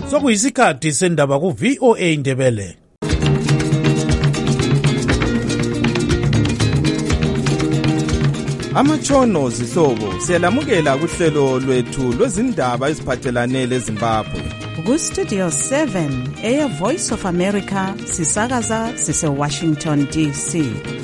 Sokuyisikhathi sendaba ku VOA Indebele. Amatshono zihlobo siyalamukela kuhlelo lwethu lwezindaba eziphathelane leZimbabwe. Ku Studio 7 Air Voice of America sisakaza sise Washington DC.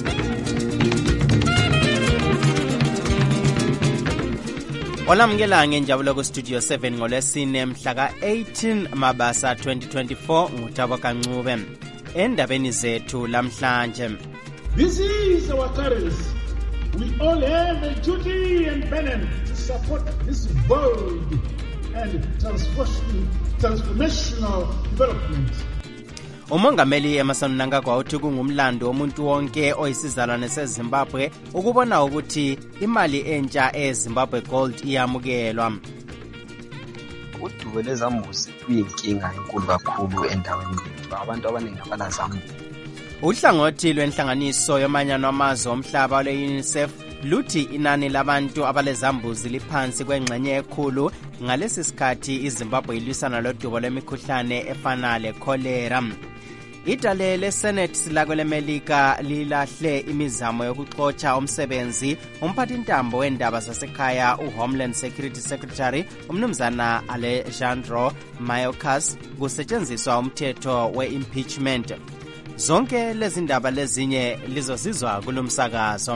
Olamukela ngenjabulo ku Studio 7 ngolwesine mhla ka-18 Mabasa 2024 nguThabo Kancube. Endabeni zethu lamhlanje. This is our currency. We all have a duty and burden to support this bold and transformational development. Umongameli Emmerson Mnangagwa uthi kungumlando womuntu wonke oyisizalwane seZimbabwe ukubona ukuthi imali entsha eZimbabwe Gold iyamukelwa. Udubo lezambuzi kuyinkinga enkulu kakhulu endaweni yethu. Abantu abaningi abanazambuzi. Uhlangothi lwenhlanganiso yomanyano wamazwe omhlaba lwe-UNICEF luthi inani labantu abalezambuzi liphansi kwengxenye ekhulu ngalesi sikhathi iZimbabwe ilwisana lodubo lwemikhuhlane efana le-cholera. Idale leSenate lakwelemelika lilahle imizamo yokuxotsha umsebenzi umphathintambo wendaba zasekhaya uHomeland Security Secretary umnumzana Alejandro Mayorkas kusetshenziswa umthetho we-impeachment. Zonke lezi ndaba lezinye lizosizwa kulomsakazo.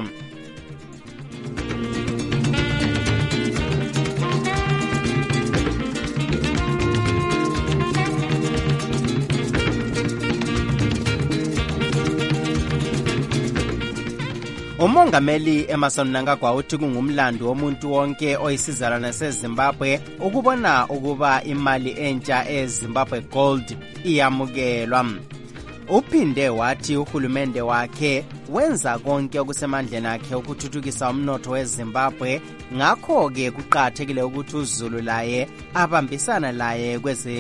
Umongameli Emmerson Mnangagwa uthi kungumlando womuntu wonke oyisizalwane seZimbabwe ukubona ukuba imali entsha eZimbabwe Gold iyamukelwa. Uphinde wathi uhulumende wakhe wenza konke okusemandleni akhe ukuthuthukisa umnotho weZimbabwe, ngakho-ke kuqakathekile ukuthi uZulu laye abambisana laye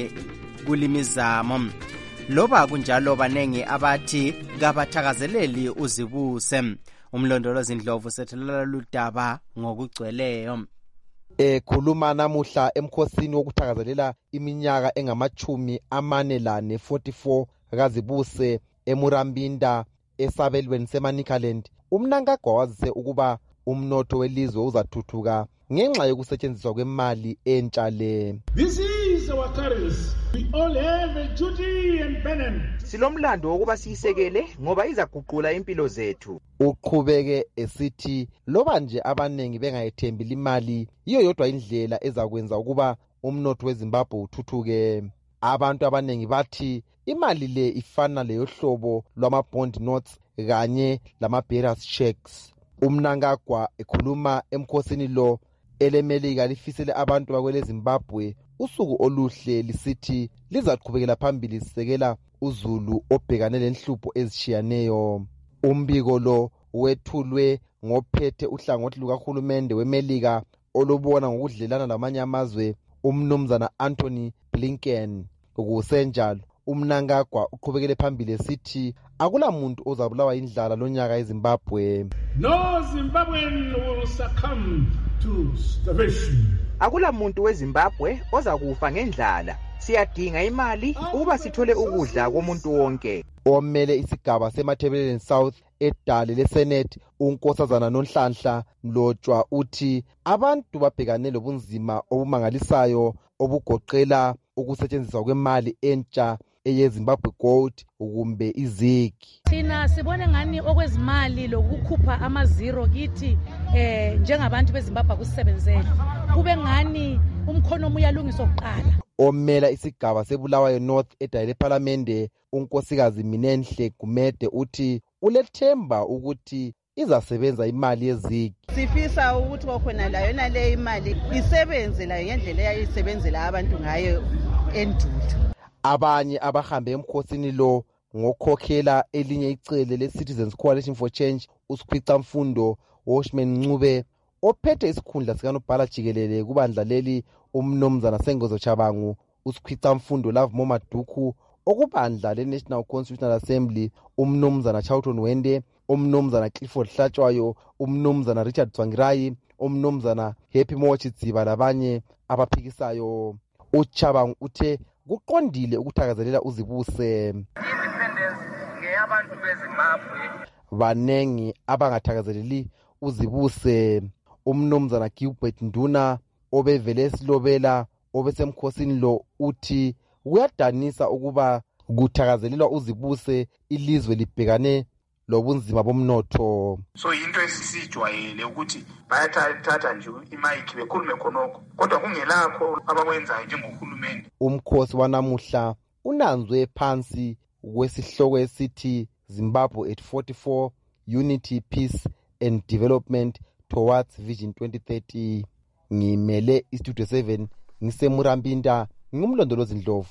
kulimizamo. Loba kunjalo banengi abathi kabathakazeleli uzibuse. Umlondolozi Ndlovu sethelela ludaba ngokugcweleyo. Khuluma namuhla emkhosini wokuthakazelela iminyaka engama-44 kazibuse eMurambinda esabelweni seManicaland. Umnangagwa wazise ukuba umnotho welizwe uzathuthuka ngenxa yokusetshenziswa kwemali entsha le. This is our currency. We all have a duty and burden. Silomlando wokuba siyisekele ngoba izaguqula impilo zethu. Uqhubeke esithi loba nje abanengi bengayethembile imali iyo yodwa indlela ezakwenza ukuba umnotho weZimbabwe uthuthuke. Abantu abanengi bathi imali le ifana leyohlobo lwama-bond notes kanye lama-bearers checks. Umnangagwa ekhuluma emkhosini lo elemelika lifisele abantu bakwele Zimbabwe usuku oluhle lisithi lizaqhubekela phambili sisekela uZulu obhekane lenhlupho ezishiyaneyo. Umbiko lo wethulwe ngophethe uhlangothi lukahulumende wemelika olubona ngokudlelana lamanye amazwe umnumzana Anthony Blinken. Kusenjalo uMnangagwa uqhubekele phambili esithi akula muntu ozabulawa indlala lonyaka eZimbabwe. No Zimbabwean will succumb to starvation. Akula muntu weZimbabwe ozakufa ngendlala. Siyadinga imali ukuba sithole ukudla komuntu wonke. Omele isigaba seMathebeleni South edale leSenate uNkosazana Nonhlanhla Mlotshwa uthi abantu babhekane lobunzima obumangalisayo obugoqela ukusetshenziswa kwemali entsha eyeZimbabwe Gold kumbe izigi. Thina sibone ngani okwezimali lokukhupha amaziro kithi njengabantu beZimbabwe kusebenzele. Kube ngani umkhono uyalungiswa kuqala. Omela isigaba seBulawayo North edale leParliament unkosikazi Minenhle Gumede uthi ulethemba ukuthi izasebenza imali yezigi. Sifisa ukuthi kokhona la yona le imali isebenze la ngendlela eyayisebenzela abantu ngayo endulo. Abanye abahambe emkhosini lo ngokhokhela elinye icele le-Citizens Coalition for Change uSikhwica Mfundo Washman Ncube ophethe isikhundla sikanobhala jikelele kubandla leli umnumzana Sengozo Chabangu uSikhwica Mfundo Love Momaduku okubandla le-National Constitutional Assembly umnumzana Charlton Wende umnumzana Clifford Hlatshwayo umnumzana Richard Tsvangirai umnumzana Happy Mochidziba labanye abaphikisayo. Uchabangu uthe kuqondile ukuthakazelela uzibuse. Independence ngeyabantu beZimbabwe. Banengi abangathakazeleli uzibuse. Umnumzana Gilbert Nduna obevele esilobela obesemkhosini lo uthi kuyadanisa ukuba kuthakazelelwa uzibuse ilizwe libhekane lobunzima bomnotho. So into esisijwayele ukuthi bayathatha nje imayiki bekhulume khonokho kodwa kungelakho abakwenzayo njengohulumeni. Umkhosi wanamuhla unanzwe phansi kwesihloko esithi Zimbabwe at 44 Unity, Peace and Development Towards Vision 2030. Ngimele iStudio 7 ngisemurambinda ngumlondolozi Ndlovu.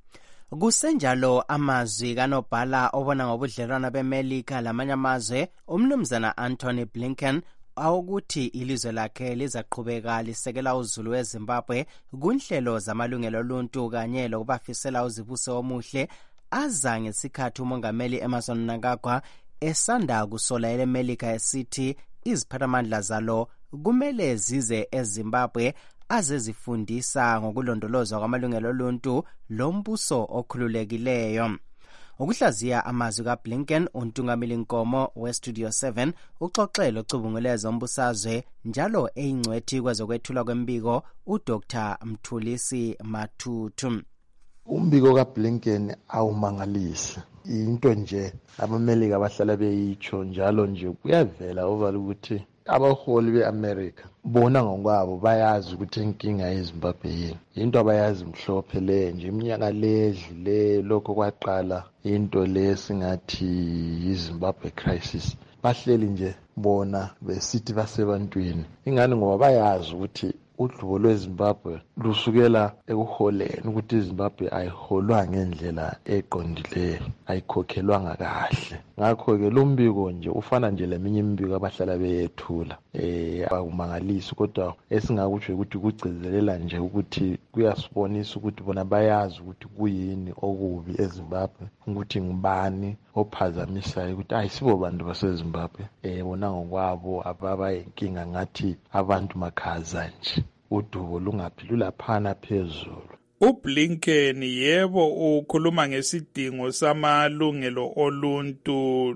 Kusenjalo amazwi kanobhala obona ngobudlelwano beMelika lamanye amazwe umnumzana Anthony Blinken awukuthi ilizwe lakhe lizaqhubeka lisekela uzulu weZimbabwe kunhlelo zamalungelo oluntu kanye lokubafisela uzibuse omuhle aza ngesikhathi umongameli Emmerson Mnangagwa esanda kusola eMelika esithi iziphathamandla zalo kumele zize eZimbabwe azezifundisa ngokulondolozwa kwamalungelo oluntu lombuso okhululekileyo. Ukuhlaziya amazwi kaBlinken, untungameli Nkomo weStudio 7 uxoxelo ocubunguleza umbusazwe njalo eyingcwethi kwezokwethula kwembiko uDr. Mthulisi Matutu. Umbiko kaBlinken awumangalisi. Into nje abamelika abahlala beyitsho njalo nje kuyavela obala ukuthi abaholi beAmerica bona ngokwabo bayazi ukuthi inkinga yeZimbabwe yini. Into abayazi mhlophe le nje iminyaka ledlule lokho kwaqala into lesingathi yiZimbabwe crisis. Bahleli nje bona besithi basebantwini. Ingani ngoba bayazi ukuthi udlubo lweZimbabwe lusukela ekuholeni ukuthi iZimbabwe ayiholwa ngendlela eqondileyo, ayikhokhelwanga kahle. Ngakho ke lo mbiko nje ufana nje leminye imbiko abahlala beyethula. Akumangalisi kodwa esingakutsho ukuthi kugcizelela nje ukuthi kuyasibonisa ukuthi bona bayazi ukuthi kuyini okubi eZimbabwe, ukuthi ngibani ophazamisayo ukuthi ayisibo bantu baseZimbabwe. Bona ngokwabo ababayinkinga ngathi abantu makhaza nje. Udubo lungaphi lulaphana phezulu. uBlinken yebo ukhuluma ngesidingo samalungelo oluntu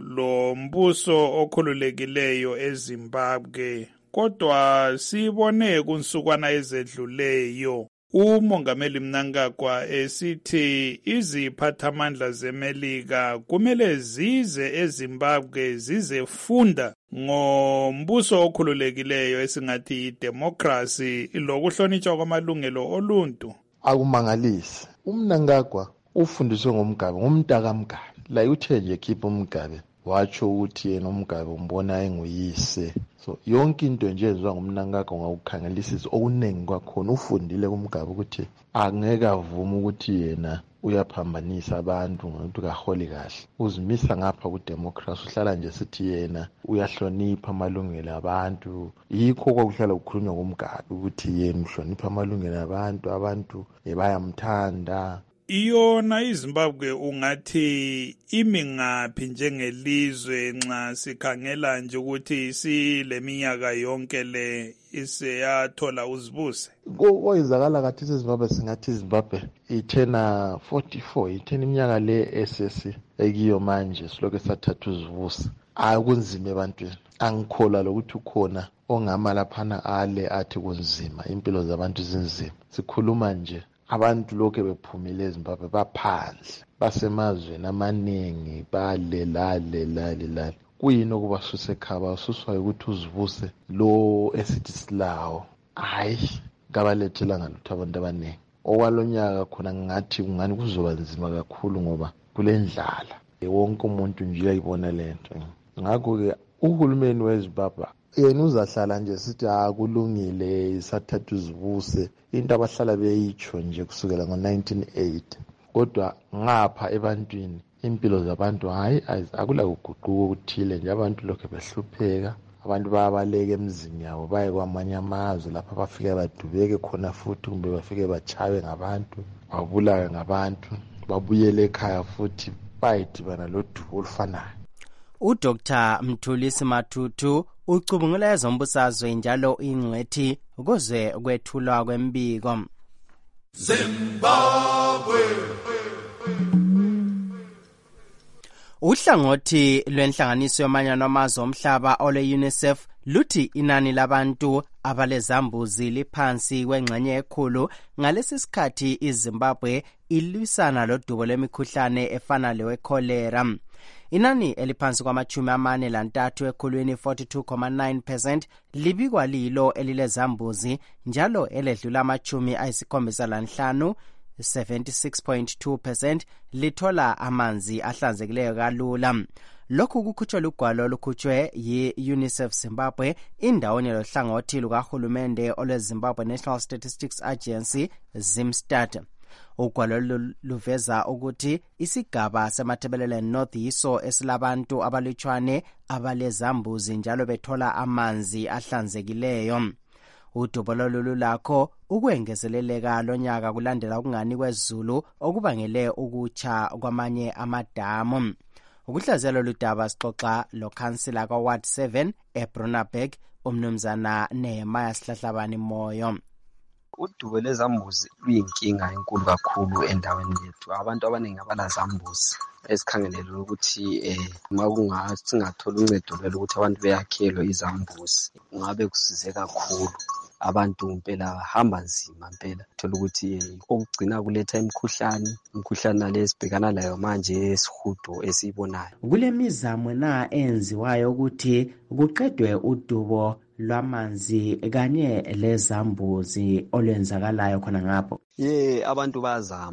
lombuso okhululekileyo eZimbabwe, kodwa sibone kunsukwana ezedluleyo umongameli Mnangagwa esithi iziphathamandla zeMelika kumele zize eZimbabwe zizefunda ngombuso okhululekileyo esingathi idemocracy lokuhlonitshwa kwamalungelo oluntu. Akumangalisi. uMnangagwa ufundiswe ngomgabe ngumntaka Mgabe. La uthe nje khipha uMgabe watsho ukuthi yena uMgabe umbona enguyise. So yonke into nje ezwa ngumNangagwa ngakukhangelisisa okunengi kwakhona ufundile kuMgabe ukuthi angeke avuma ukuthi yena uyaphambanisa abantu ngokuthi kaholi kahle. Uzimisa ngapha kudemocracy uhlala nje sithi yena uyahlonipha amalungelo abantu. Yikho kwakuhlala ukukhulunywa ngomgabe ukuthi yena uhlonipha amalungelo abantu bayamthanda. Iyona iZimbabwe ungathi imi ngaphi njengelizwe nxa sikhangela nje ukuthi sileminyaka yonke le iseyathola uzibuse? Koyizakala kathi iZimbabwe singathi iZimbabwe ithena 44 ithena iminyaka le esesi ekiyo manje siloke sathatha uzibuse. Akunzima ebantwini. Angikholwa lokuthi ukhona ongama laphana ale athi kunzima, impilo zabantu zinzima. Sikhuluma nje abantu lokho bephumile eZimbabwe baphandle basemazweni amaningi lale kuyini okubasusa ekhaya ususwa ukuthi uzibuse lo esithi silawo hayi kabalethela ngalutho abantu abaningi. Okwalonyaka khona ngathi kungani kuzoba nzima kakhulu ngoba kulendlala wonke umuntu nje uyayibona lento. Ngakho ke uhulumeni weZimbabwe yena uzahlala nje sithi kulungile isathatha uzibuse, into abahlala beyitsho nje kusukela ngo1980. Kodwa ngapha ebantwini impilo zabantu hayi akula kuguquka ukuthile nje, abantu lokho behlupheka. Abantu bayabaleka emizini yabo baye kwamanye amazwe lapha bafike badubeke khona futhi kumbe bafike bachawe ngabantu babulawe ngabantu babuyele ekhaya futhi bayidibana lodubo olufanayo. uDr. Mthulisi Matutu ucubungula ezombusazwe njalo ingcwethi kuze kwethulwa kwembiko. Zimbabwe. Uhlangothi lwenhlanganiso yomanyano amazwe omhlaba ole-UNICEF luthi inani labantu abalezambuzi liphansi kwengxenye ekhulu ngalesi sikhathi iZimbabwe ilwisana lodubo lwemikhuhlane efana lewe-cholera. Inani eliphansi kwama-43 ekhulwini 42.9% libikwa lilo elilezambuzi njalo eledlula ama-75 76.2% lithola amanzi ahlanzekileyo kalula. Lokhu kukhutshwe lugwalo olukhutshwe yi-UNICEF Zimbabwe indawonye lohlangothi lukahulumende olwe-Zimbabwe National Statistics Agency ZimStat. Ugwalo luveza ukuthi isigaba seMatabeleland North yiso esilabantu abalutshwane abalezambuzi njalo bethola amanzi ahlanzekileyo. Udubo lolu lakho ukwengezeleleka lonyaka kulandela ukungani kwezulu okubangele ukutsha kwamanye amadamu. Ukuhlaziyelo ludaba sixoxa lokhansila kwa-Ward 7 eBrunaberg umnumzana Nehemiah Sihlahlabani Moyo. Udubo lwezambuzi luyinkinga enkulu kakhulu endaweni yethu. Abantu abaningi abalazambuzi esikhangelele ukuthi singathola uncedo lokuthi abantu beyakhelwe izambuzi ngabe kusize kakhulu. Abantu mpela bahamba nzima mpela thola ukuthi okugcina kuletha imikhuhlane lesibhekana layo manje esihudo esibonayo. Kulemizamo na enziwayo ukuthi kuqedwe udubo lwamanzi kanye lezambuzi olwenzakalayo khona ngapho. Abantu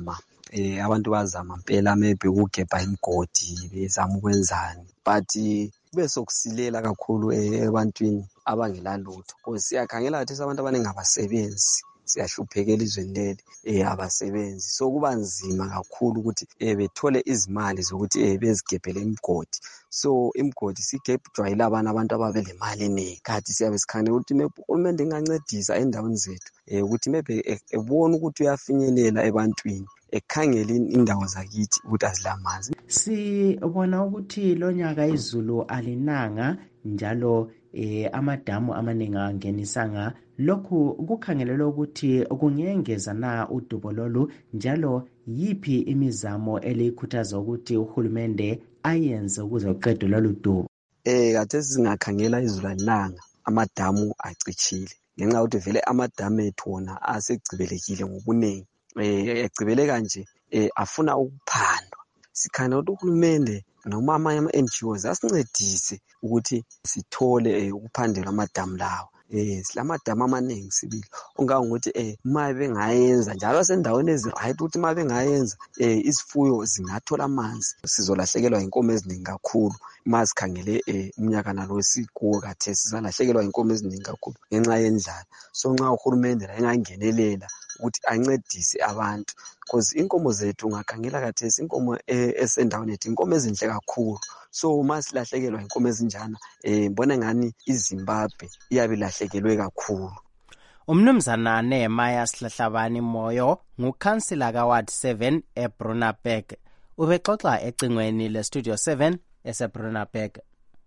bazama mpela maybe ukugebha imigodi bezama ukwenzani but bese kusilela kakhulu ebantwini abangelalutho. Because siyakhangela ukuthi abantu abaningi abasebenzi, siyahlupheka elizweni leli abasebenzi, so kuba nzima kakhulu ukuthi bethole izimali zokuthi bezigebhele imigodi. So imigodi sigebhwa yilabana abantu ababelemali eningi. Kanti siyabe sikhangela ukuthi uhulumende engancedisa endaweni zethu ukuthi maybe ebone ukuthi uyafinyelela ebantwini, ekhangela indawo zakithi ukuthi azilamanzi. Sibona ukuthi lonyaka izulu alinanga njalo amadamu amaningi angenisanga. Lokhu kukhangelelwe ukuthi kungengeza na udubo lolu njalo yipi imizamo elikhuthaza ukuthi uhulumende ayenze ukuze uqedwe lolu dubo. Kade singakhangela izulu alinanga amadamu acitshile ngenxa ukuthi vele amadamu ethu wona asegcibelekile ngobuningi. Egcibeleka nje afuna ukuphandwa. Sikhangela ukuthi uhulumende noma amanye ama-NGOs asincedise ukuthi sithole ukuphandelwa amadamu lawo. Silamadamu amaningi sibili ongangokuthi uma bengayenza njalo sendaweni eziright ukuthi uma bengayenza izifuyo zingathola amanzi. Sizolahlekelwa inkomo eziningi kakhulu uma sikhangele umnyaka nalo sikuwo kade sizalahlekelwa inkomo eziningi kakhulu ngenxa yendlala. So nxa uhulumende la engangenelela ukuthi ancedise abantu because inkomo zethu ungakhangela khathesi inkomo esendaweni yethu inkomo ezinhle kakhulu. So uma silahlekelwa inkomo ezinjana ngibona ngani iZimbabwe iyabe lahlekelwe kakhulu. Umnumzana Nehemiah Sihlahlabani Moyo ngukhansila ka-Ward 7 eBrunaberg. Ubexoxa ecingweni leStudio 7 eseBrunaberg.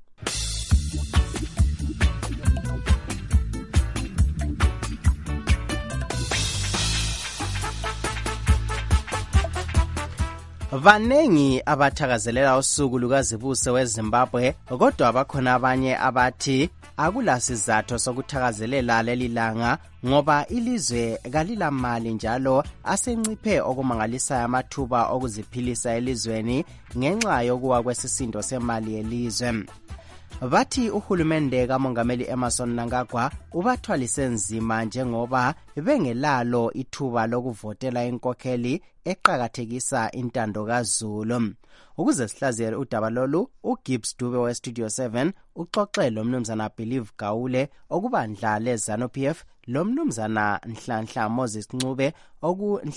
Vanengi abathakazelela usuku lukazibuse weZimbabwe, kodwa abakhona abanye abathi akulasizatho sokuthakazelela leli langa ngoba ilizwe kalilamali njalo asenciphe okumangalisayo amathuba okuziphilisa elizweni ngenxa yokuwa kwesisindo semali yelizwe. Bathi uhulumende kaMongameli Emmerson Mnangagwa ubathwalise nzima njengoba bengelalo ithuba lokuvotela inkokheli eqhakathekisa intando kaZulu. Ukuze sihlaziye udaba lolu, uGibbs Dube weStudio 7 uxoxe lomnumzana Believe Gawule okubandla leZANU-PF lomnumzana Nhlanhla Moses Ncube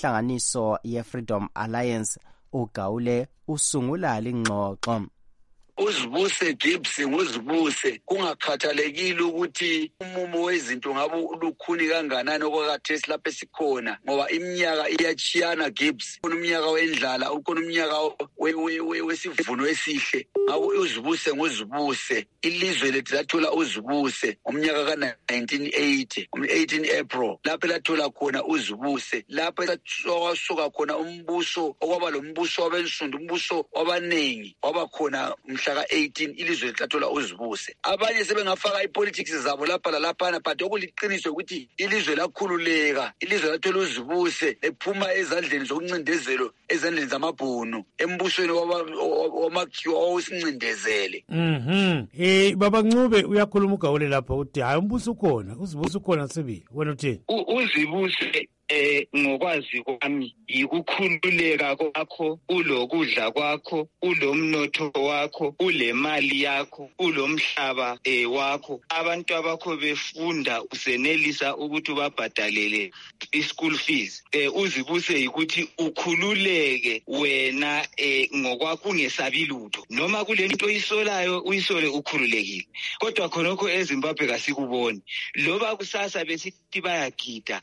okunhlanganiso yeFreedom Alliance. uGawule usungula lingxoxo. uzibuse Gibbs nguzibuse kungakhathalekile ukuthi umumo wezinto ngabe lukhuni kanganani okwakhathesi lapho esikhona ngoba iminyaka iyachiyana Gibbs umnyaka wendlala ukhona umnyaka wesivuno esihle ngabe uzibuse nguzibuse ilizwe lethu lathola uzibuse umnyaka ka1980 18 April lapho lathola khona uzibuse lapho lathoka khona umbuso okwaba lo mbuso wabensundu umbuso wabanengi waba khona mhla ka18 ilizwe lithathola uzibuse abanye sebengafaka ipolitics zabo lapha lalaphana but okuliqiniso ukuthi ilizwe lakhululeka ilizwe lathola uzibuse ephuma ezandleni zokuncindezelo ezandleni zamabhunu embusweni wamakhiwa owusincindezele baba Ncube uyakhuluma ugawule lapha uthi hayi umbuso ukhona uzibuse ukhona sebi wena uthini uzibuse ngokwazi kwami yikukhululeka kwakho ulokudla kwakho ulomnotho wakho ulemali yakho ulomhlaba wakho abantu abakho befunda usenelisa ukuthi ubabhadalele i-school fees uzibuse ukuthi ukhululeke wena ngokwakho ungesabi lutho noma kule nto oyisolayo uyisole ukhululekile kodwa khonokho eZimbabwe kasikuboni loba kusasa besithi bayagida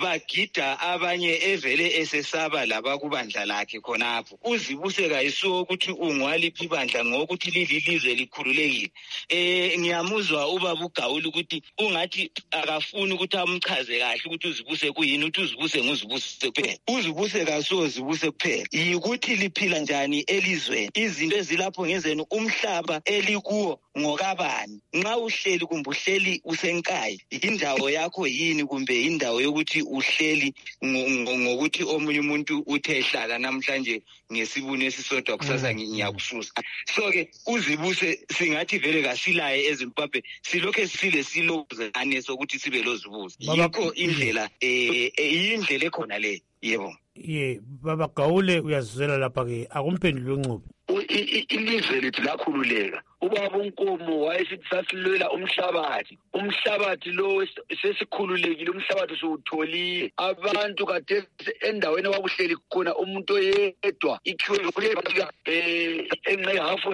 abanye evele esesaba labakubandla lakhe khonapho uzibuse kayisuo ukuthi ungwaliphi ibandla ngokuthi lilizwe likhululekile ngiyamuzwa ubaba uGawule ukuthi ungathi akafuni ukuthi amchaze kahle ukuthi uzibuse kuyini ukuthi uzibuse nguzibuse kuphela uzibuse kasuo zibuse kuphela yikuthi liphila njani elizweni izinto ezilapho ngezenu umhlaba elikuwo ngokabani nxa uhleli kumbe uhleli usenkayi indawo yakho yini kumbe indawo yokuthi uhleli ngokuthi omunye umuntu uthe hlala namhlanje ngesibuni esisodwa kusasa ngiyakususa so ke uzibuse singathi vele kasilaye eZimbabwe silokho silezane sokuthi sibe lozibuze yikho indlela indlela ekhona le yebo baba Gawule uyazizwela lapha ke akumphendule uNcube ilizwe lethu lakhululeka ubaba uNkomo wayesithi sasilwela umhlabathi lo sesikhululekile umhlabathi southolile abantu kade endaweni wakuhleli khona umuntu oyedwa ikhiwe kulebafika enqe half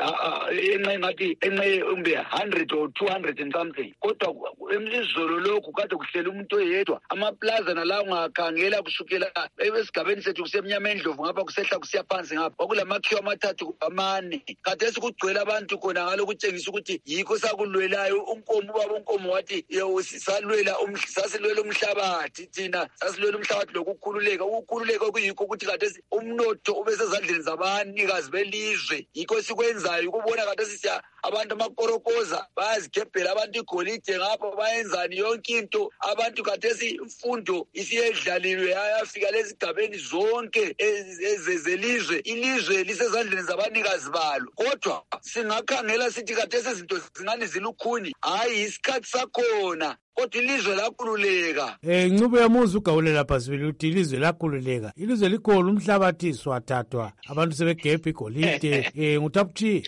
enqe ngathi enqe umbe 100 or 200 and something kodwa emlizolo lokhu kade kuhleli umuntu oyedwa amaplaza nalawo ungakhangela kusukela esigabeni sethu kusemnyama endlovu ngapha kusehla kusiya phansi ngapha okulamakhiwa amathathu amane kade sikugcwele abantu khona ngalo kutshengisa ukuthi yikho sakulwelayo uNkomo ubaba uNkomo wathi sasilwela umhlabathi thina sasilwela umhlabathi lokukhululeka ukukhululeka kuyikho ukuthi kade umnotho ubesezandleni zabanikazi belizwe yikho sikwenzayo ukubona kade sisiya abantu amakorokoza bayazigebhela abantu igolide ngapha bayenzani yonke into abantu kade imfundo isiyedlalilwe yafika lezigabeni zonke ezelizwe ilizwe lisezandleni zabanikazi balo kodwa singakhangela sithi kade sezinto zingane zilukhuni hayi isikhathi sakhona kodwa ilizwe lakhululeka Ncube yamuza uGawule lapha sibili uthi ilizwe lakhululeka ilizwe likhona umhlabathi swathathwa abantu sebegebha igolide nguthaputhi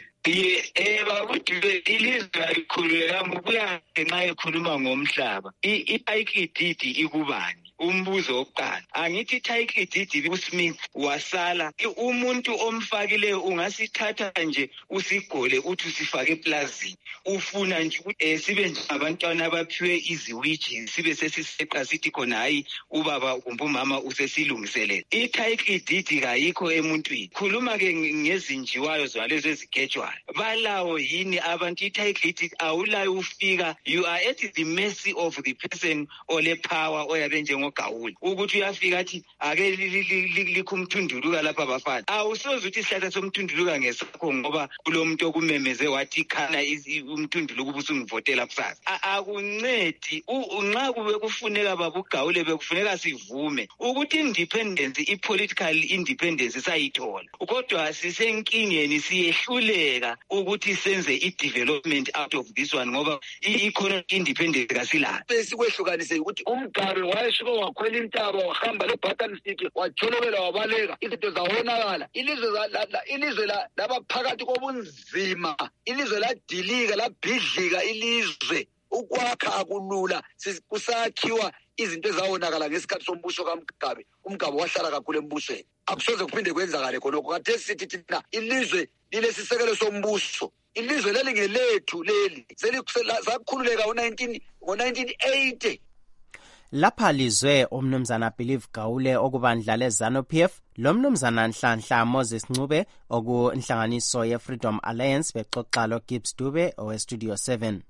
babuthi ilizwe alikhululeka ngokuya ngenxa ekhuluma ngomhlaba i-IKDD ikubani umbuzo wokuqala angithi i-IKDD uSmith wasala umuntu omfakileyo ungasithatha nje usigole uthi usifake eplazini ufuna nje ukuthi sibe njengabantwana abaphiwe iziwiji sibe sesiseqa sithi khona hayi ubaba kumbe umama usesilungiselele i-IKDD kayikho emuntwini khuluma ke ngezinjiwayo zalezo ezigejwayo balawo yini abantu i-IKDD awulayo ufika you are at the mercy of the person ole power oyabe njengoGawule ukuthi uyafika athi ake likhumthunduluka lapha bafana awusoze uthi isihlahla somthunduluka ngesakho ngoba kulomuntu okumemeze wathi khana umthunduluka ubusungivotela kusasa akuncedi nxa kube kufuneka baba uGawule bekufuneka sivume ukuthi independence i-political independence sayithola kodwa sisenkingeni siyehluleka ukuthi senze i-development out of this one ngoba i-economic independence kasila besikwehlukanise ukuthi uMgabe wayeshuka wakhwela intaba wahamba le-button stick wajolobela wabaleka izinto zawonakala ilizwe labaphakathi kobunzima ilizwe ladilika labhidlika ilizwe ukwakha akulula kusakhiwa izinto ezawonakala ngesikhathi sombuso kaMgabe, uMgabe wahlala kakhulu embusweni. Akusoze kuphinde kwenzakale khonokho. Khathesi sithi thina ilizwe lilesisekelo sombuso. Ilizwe lelingelethu leli selikhululeka ngo-1980. Lapha lizwe umnumzana Believe Gawule okubandla leZANU-PF lo mnumzana Nhlanhla Moses Ncube okunhlanganiso ye-Freedom Alliance bexoxa lo Gibbs Dube oweStudio 7.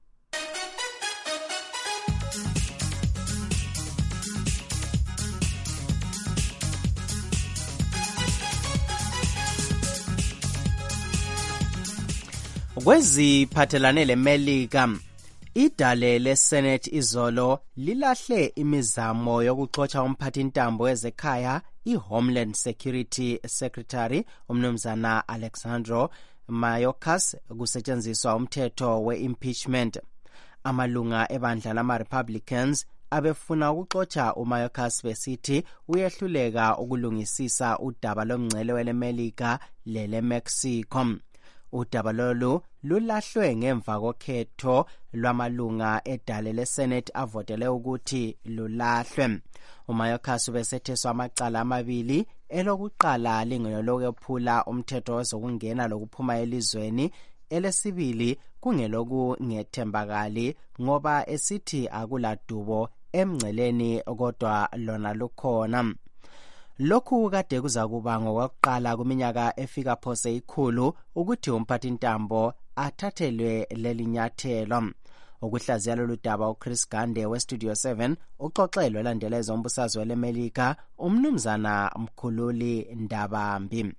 Kweziphathelane leMelika, idale leSenate izolo lilahle imizamo yokuxotsha umphathintambo wezekhaya iHomeland Security Secretary umnumzana Alexandro Mayorkas kusetshenziswa umthetho we-impeachment. Amalunga ebandla lama-Republicans abefuna ukuxotsha uMayorkas besithi uyehluleka ukulungisisa udaba lomngcele weleMelika leleMexico. Udaba lolu lulahlwe ngemva kokhetho lwamalunga edale leSenate avotele ukuthi lulahlwe. uMayorkas ubesetheswa amacala amabili, elokuqala lingelokuphula umthetho wezokungena lokuphuma elizweni, elesibili kungelokungethembakali ngoba esithi akuladubo emngceleni kodwa lona lukhona. Lokhu kade kuzakuba ngokuqala kuminyaka efika phose ikhulu ukuthi umphathintambo athathelwe lelinyathelo. Ukuhlaziya lolu daba uChris Gande weStudio 7 uxoxelwe landeleza umbusazwe leMelika umnumzana Mkhululi Ndabambi.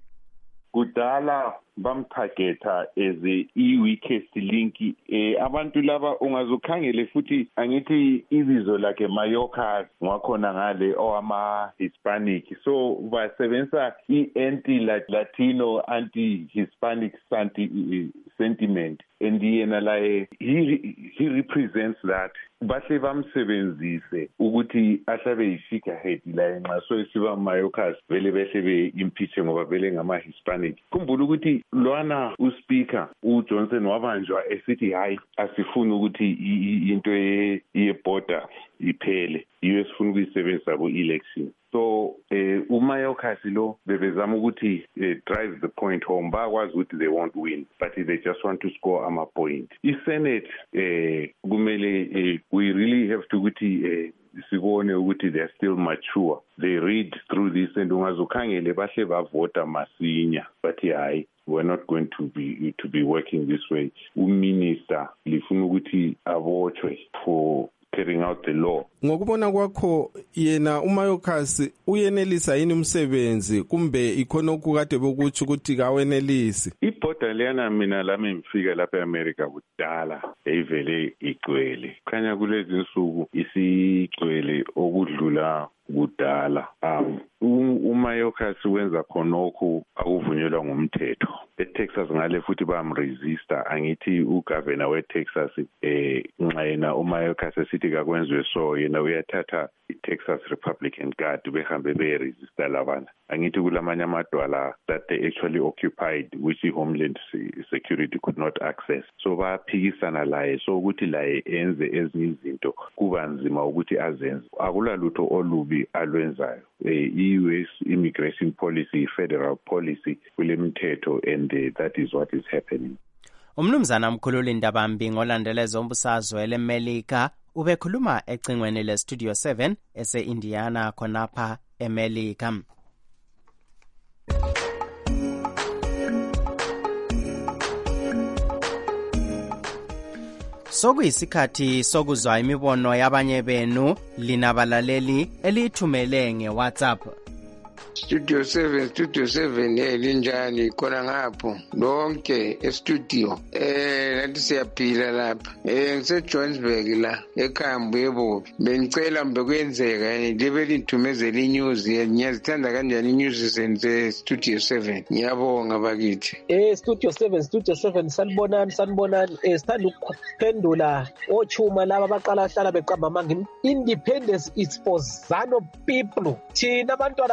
Kudala bamtargeta as i-weakest link. Abantu laba ungazokhangele futhi angithi ibizo lakhe Mayorkas ngakhona ngale owama-Hispanic. So basebenzisa i-anti-Latino, anti-Hispanic sentiment. And yena laye he represents that. Bahle bamsebenzise ukuthi ahlabe yi-figurehead la nxa so isiba Mayorkas vele behle be-impeach ngoba vele ngama-Hispanic. Khumbula ukuthi lwana uSpeaker uJohnson wabanjwa esithi hayi asifuni ukuthi into ye-border iphele, yiyo esifuna ukuyisebenzisa ku-election. So uMayorkas lo bebezama ukuthi drive the point home. Bakwazi ukuthi they won't win, but they just want to score ama-point. I-Senate kumele we really have to ukuthi sibone ukuthi they are still mature. They read through this and ungazokhangele bahle bavota masinya, but hayi we're not going to be working this way. Uminister lifuna ukuthi abotshwe for carrying out the law. Ngokubona kwakho yena uMayorkas uyenelisa yini umsebenzi kumbe ikhonokho kade bokuthi ukuthi kawenelisi? Ibhoda leyana mina lami ngifika lapha eAmerica kudala eyivele igcwele. Khanya kulezi insuku isigcwele okudlula kudala. uMayorkas wenza khonokho akuvunyelwa ngumthetho. eTexas ngale futhi bamresista. Angithi ugovernor weTexas nxa yena uMayorkas esithi kakwenzwe so yena uyathatha iTexas Republican Guard behambe beresista labana. Angithi kulamanye amadwala that they actually occupied which Homeland Security could not access. So baphikisana laye so ukuthi laye enze ezinye izinto kuba nzima ukuthi azenze. Akulalutho olubi alwenzayo. US immigration policy, federal policy kulemthetho and that is what is happening. Umnumzana Mkhululi Ndabambi ngolandeleza umbusazwe leMelika ubekhuluma ecingweni leStudio 7 ese-Indiana khonapha eMelika. Sokuyisikhathi sokuzwa imibono yabanye benu linabalaleli elithumele ngeWhatsApp. Studio 7 linjani khona ngapho lonke estudio lathi siyaphila lapha ngise-Johannesburg la eKhambo yebobi. Bengicela mbe kuyenzeka libe lithumezela inews. Ngiyazithanda kanjani inews ze-Studio 7. Ngiyabonga bakithi. Studio 7 sanibonani sithanda ukuphendula ochuma laba abaqala hlala beqamba amanga. Independence is for ZANU people. Thina abantwana bakamthwa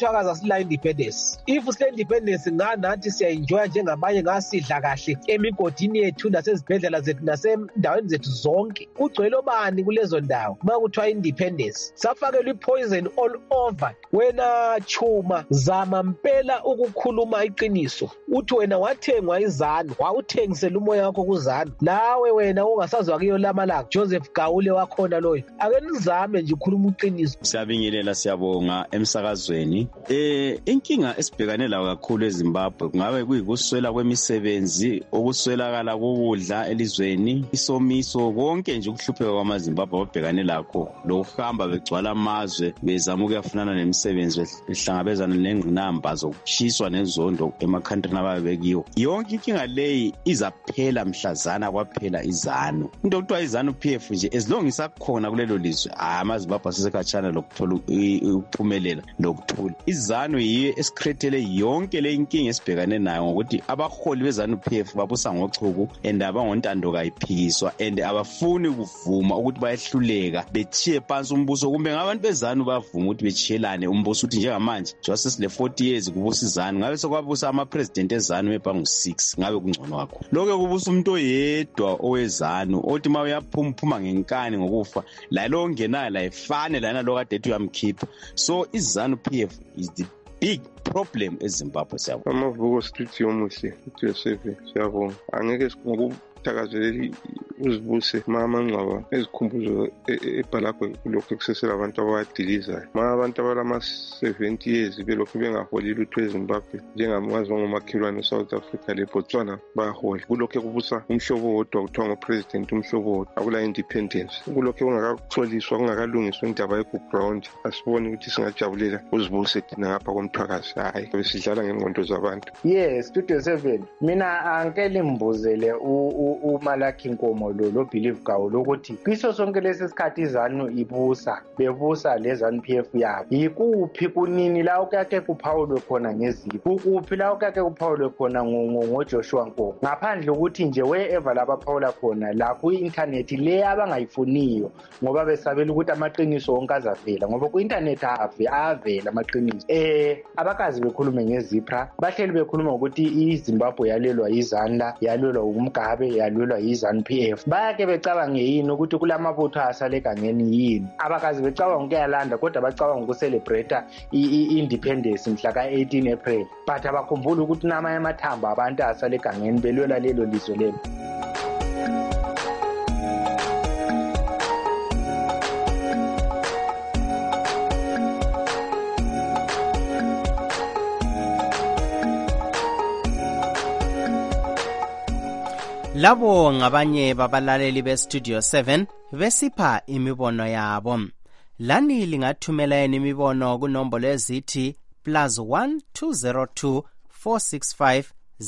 Mthwakazi asila independence. If sile independence nganathi siyaenjoya njengabanye ngasidla kahle emigodini yethu nasezibhedlela zethu nasendaweni zethu zonke. Kugcwele obani kulezo ndawo ma kuthiwa independence. Safakelwe ipoison all over. Wena Chuma zama mpela ukukhuluma iqiniso. Uthi wena wathengwa izanu, wawuthengisela umoya wakho kuzanu. Lawe wena ungasazwa kiyo lamalanga Joseph Gaule wakhona loyo. Ake nizame nje ukukhuluma iqiniso. Siyabingelela siyabonga emsakazweni. Inkinga esibhekane layo kakhulu eZimbabwe kungabe kuyikuswela kwemisebenzi, ukuswelakala kokudla elizweni, isomiso, konke nje ukuhlupheka kwamaZimbabwe ababhekane lakho, lokuhamba begcwala amazwe bezama ukuyafunana nemisebenzi behlangabezana nengqinamba zokushiswa nezondo emakhantrini ababekiwo. Yonke inkinga leyi izaphela mhlazana kwaphela izanu. Into okuthiwa izanu PF nje as long isakhona kulelo lizwe amaZimbabwe asesekhatshana lokuthola ukuphumelela lokuthula. Izanu yiyo esikrethele yonke le inkinga esibhekane nayo ngokuthi abaholi bezanu PF babusa ngochuku and abangontando kayiphikiswa and abafuni kuvuma ukuthi bayehluleka bechiye phansi umbuso, kumbe ngabantu bezanu bavuma ukuthi bechiyelane umbuso uthi njengamanje sesile 40 years kubusa izanu, ngabe sekwabusa ama-president ezanu ebangu 6, ngabe kungcono kakhulu. Lokho kubusa umuntu oyedwa owezanu othi ma uyaphuma ngenkani ngokufa la lo ongenayo la efane lana lo kade ethi uyamkhipha. So izanu PF is the big problem eZimbabwe. Siyabonga amavuko studio muhle studio 7 siyabonga. Angeke sikuthakazeleli uzibuse mamangcwaba ezikhumbuzo ebhalakwe kulokho ekusesela abantu abadilizayo. Abantu abalama 70 years belokhu bengaholi lutho eZimbabwe njengamazwe ngomakhelwane eSouth Africa leBotswana bayahola. Kulokho kubusa umhlobo wodwa kuthiwa ngopresident umhlobo wodwa, akula independence. Kulokho kungakatholiswa kungakalungiswa indaba ye-ground. Asibone ukuthi singajabulela uzibuse thina ngapha koMthwakazi, hayi besidlala ngengqondo zabantu. Yes, studio 7 mina angeke limbuzele uMalaki Nkomo lo Believe Gaule ukuthi kwiso sonke lesi sikhathi izanu bebusa lezanu PF yabo, yikuphi kunini la ukake kuphawulwe khona ngezipho, ukuphi la ukake kuphawulwe khona ngoJoshua Nkomo, ngaphandle ukuthi nje wherever labaphawula khona la ku-internet le abangayifuniyo ngoba besabela ukuthi amaqiniso onke azavela, ngoba ku-internet avela amaqiniso. Abakazi bekhulume ngezipra, bahleli bekhuluma ukuthi iZimbabwe yalelwa yizanda, yalelwa uMgabe, yalelwa yizanu PF. Bayake becabange yini ukuthi kulamabutho asale egangeni yini? Abakazi becabanga ukuyalanda kodwa bacabanga ukucelebrate i-independence mhla ka-18 April, but abakhumbula ukuthi namanye amathambo abantu asale egangeni belwela lelo lizwe lelo. Labo ngabanye babalaleli beStudio 7 besipha imibono yabo. Lani lingathumela imibono kunombolo ezithi +1 202 465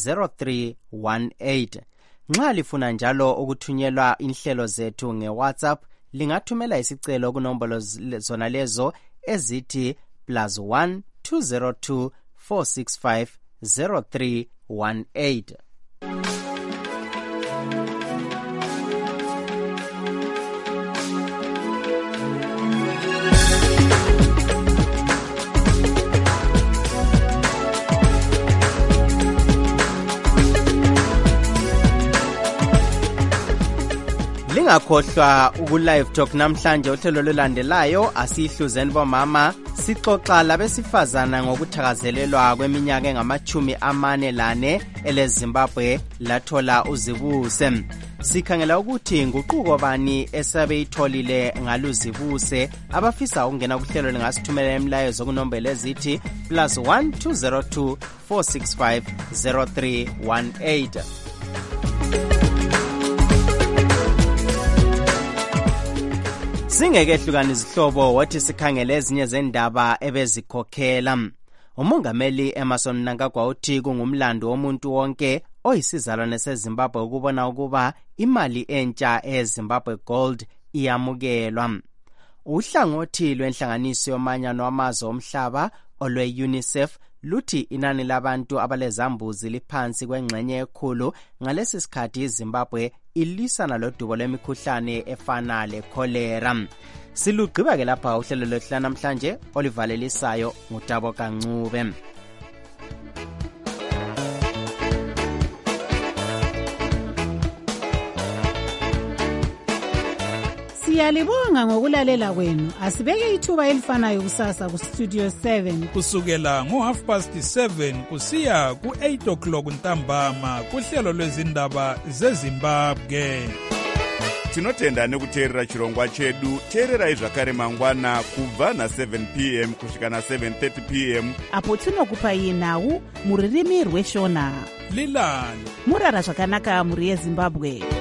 0318. Nxa lifuna njalo ukuthunyelwa inhlelo zethu ngeWhatsApp, lingathumela isicelo kunombolo zona lezo ezithi +1 202 465 0318. Lingakhohlwa uku-live talk namhlanje uhlelo lolandelayo asihluzeni bomama sixoxa labesifazana ngokuthakazelelwa kweminyaka engama-44 eleZimbabwe lathola uzibuse. Sikhangela ukuthi nguquko bani esabeyitholile ngaluzibuse. Abafisa ukungena kuhlelo lingasithumela imilayezo kunombolo ezithi +1 202 465 0318. Singekehlukana izihlobo wathi sikhangele ezinye zendaba ebezikhokhela. Umongameli Emmerson Mnangagwa uthi kungumlando womuntu wonke oyisizalwane seZimbabwe ukubona ukuba imali entsha eZimbabwe Gold iyamukelwa. Uhlangothi lwenhlanganiso yomanyano wamazwe omhlaba olwe-UNICEF luthi inani labantu abalezambuzi liphansi kwengxenye ekhulu. Ngalesi sikhathi iZimbabwe ilisana lodubo lwemikhuhlane efana lekholera. Silugqiba ke lapha uhlelo lwethu namhlanje olivalelisayo nguTabo Kancube. Siyalibonga ngokulalela kwenu. Asibeke ithuba elifanayo kusasa ku Studio 7 kusukela ngo7:30 kusiya ku8 o'clock ntambama kuhlelo lwezindaba zeZimbabwe. Tinotenda nekuteerera chirongwa chedu. Teererai zvakare mangwana kubva na7 p.m. kusvika na7:30 p.m. apo tinokupai nhau muririmi rweshona. Lilani murara zvakanaka muri yeZimbabwe.